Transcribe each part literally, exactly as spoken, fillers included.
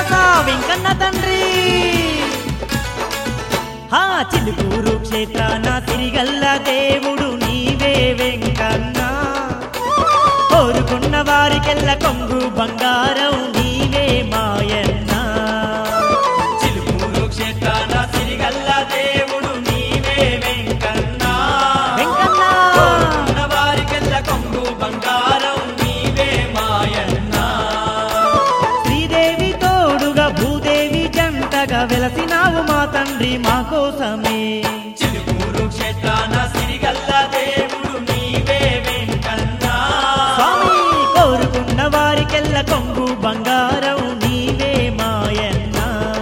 కైలాస వెంకన్న తండ్రి హా చిలుకూరు క్షేత్రాన సిరిగల్ల దేవుడు నీవే వెంకన్న కోరుకున్న వారికెల్ల కొంగు బంగారం నీవే మాయన్న చిలుకూరు క్షేత్రాన సిరిగల్ల దేవుడు నీవే వెంకన్న వెంకన్న కోరుకున్న వారికెల్ల కొంగు బంగారం నీవే మాయన్న శ్రీదేవి తోడుగా భూదేవి జంటగా వెలసినావు మా తండ్రి మా కోసమే చిలుకూరు క్షేత్రాన సిరిగల్ల దేవుడు నీవే వెంకన్న స్వామి కోరుకున్న వారికెల్ల కొంగు బంగారం నీవే మాయన్న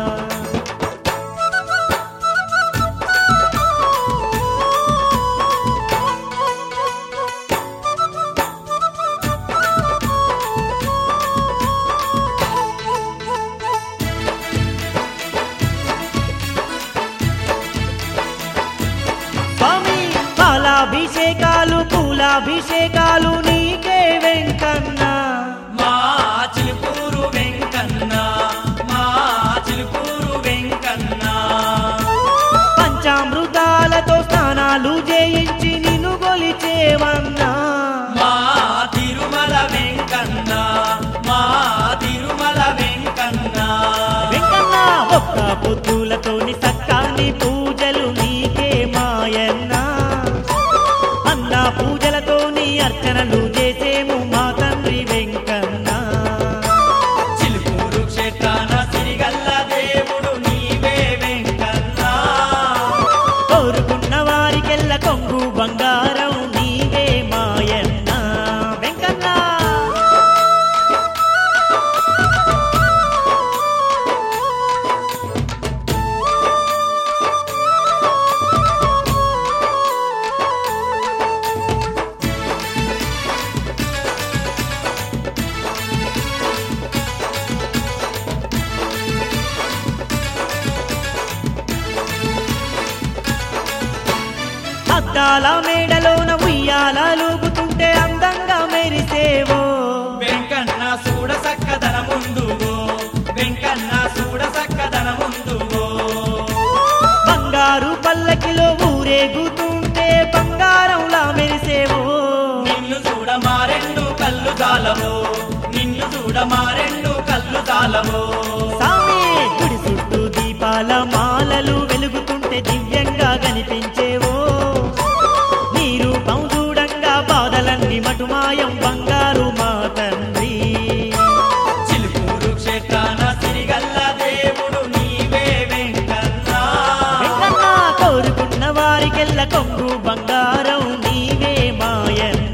స్వామి పాలాభిషేకాలు పూలాభిషేకాలు నీకే వెంకన్న మా చిలుకూరు వెంకన్న మా చిలుకూరు వెంకన్న పంచామృతాలతో స్నానాలు చేయించి నిన్ను గొలిచేవన్నా మా తిరుమల వెంకన్న మా తిరుమల వెంకన్న వెంకన్న ఒక్క పొద్దులతోని సక్కాని పూజలు నీకే మాయన్న అన్న పూజలతోని అర్చనలు చేసేము మా తండ్రి వెంకన్న చిలుకూరు క్షేత్రాన సిరిగల్ల దేవుడు నీవే వెంకన్న కోరుకున్న వారికెల్ల కొంగు బంగారం నీవే మాయన్న వెంకన్న అద్దాల మేడలోన ఉయ్యాలూగుతుంటే అందంగా మెరిసేవో వెంకన్న చూడ సక్కదన ముందువో వెంకన్న చూడ సక్కదన ముందువో బంగారు పల్లకిలో ఊరేగుతుంటే బంగారంలా మెరిసేవో నిన్ను చూడ మారెండు కళ్ళు జాలవో నిన్ను చూడ మారెండు కళ్ళు జాలవో సామి గుడి చుట్టూ దీపాల మాలలు వెలుగుతుంటే దివ్యంగా కనిపించేవో నీ రూపం చూడంగా బాధలన్నీ మటుమాయం బంగారు మా తండ్రి చిలుకూరు క్షేత్రాన సిరిగల్ల దేవుడు నీవే వెంకన్న వెంకన్న కోరుకున్న వారికెల్ల కొంగు బంగారం నీవే మాయన్న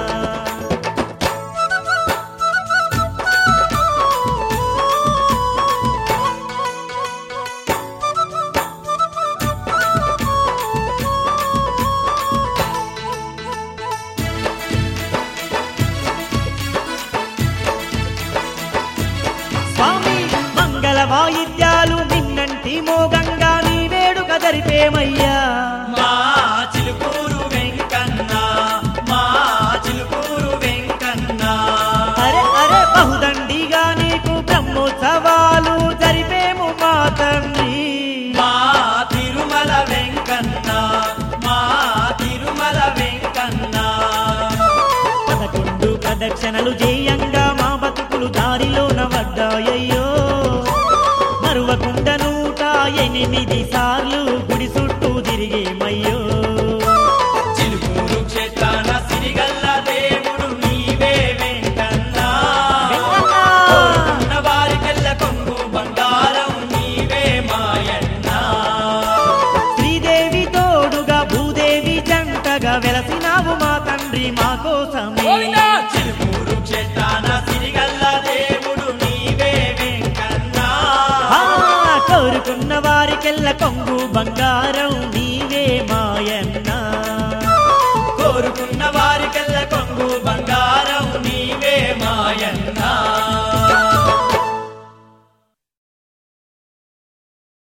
స్వామి మంగళ వాయిద్యాలు నిన్నంటి మోగంగా నీ వేడుక జరిపేమయ్యా మా చిలుకూరు వెంకన్న మా చిలుకూరు వెంకన్న అరే అరే బహుదండిగా నీకు బ్రహ్మోత్సవాలు జరిపేము మా తండ్రి మా తిరుమల వెంకన్న మా తిరుమల వెంకన్న పదకొండు ప్రదక్షిణలు చేయంగా మా బతుకులు దారిలోన పడ్డాయ్యో మరువకుండ నూట ఎనిమిది సార్లు గుడి చుట్టూ తిరిగేమయ్యో చిలుకూరు క్షేత్రాన సిరిగల్ల దేవుడు నీవే వెంకన్న వెంకన్న! కోరుకున్న వారికెల్ల కొంగు బంగారం నీవే మాయన్న శ్రీదేవి తోడుగా భూదేవి జంటగా వెలసినావు మా తండ్రి మా కోసమే చిలుకూరు క్షేత్రాన సిరిగల్ల దేవుడు నీవే వెంకన్న ఆ, కోరుకున్న వారికెల్ల కొంగు బంగారం నీవే మాయన్న కోరుకున్న వారికెల్ల